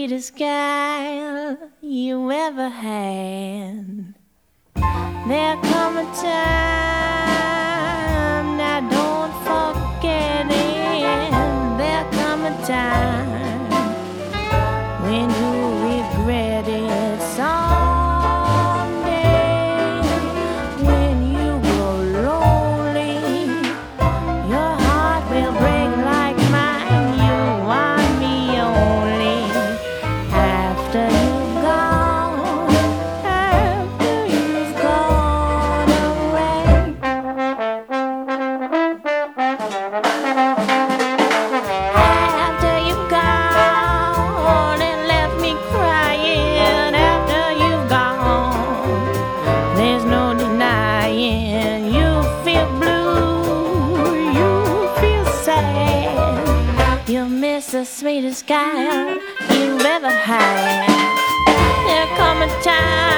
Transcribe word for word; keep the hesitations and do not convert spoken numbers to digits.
sweetest gal you ever had. There come a time, now don't forget it. There come a time when you regret it someday. When you go lonely, your heart will break like mine. You want me only after you've gone, after you've gone away. After you've gone and left me crying, after you've gone, there's no denying you feel blue, you feel sad. You miss the sweetest guy you ever had. There come a time